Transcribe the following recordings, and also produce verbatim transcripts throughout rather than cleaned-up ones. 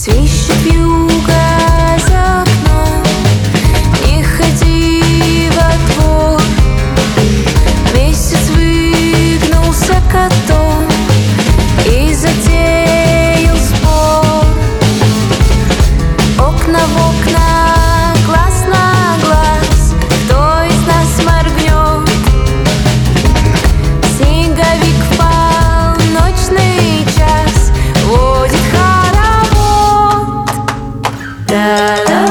Свищет вьюга за окном, не ходи во двор. Месяц выгнулся котом и затеял спор. Окна в окна, глаз на глаз, кто из нас моргнет? Снеговик в полночный час водит хоровод. Да-да.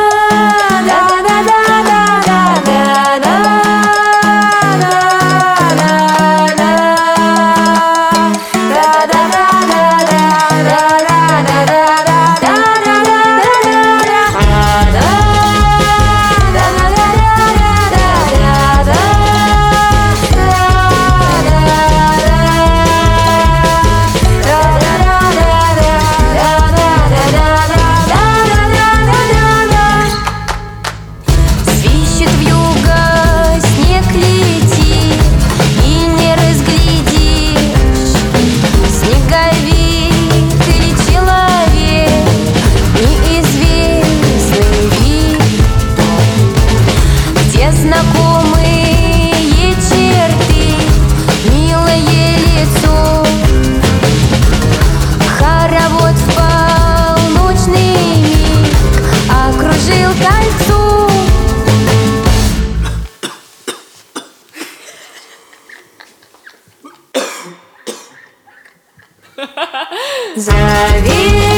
Знакомые черты, милое лицо, хоровод в полночный миг окружил кольцо. Зови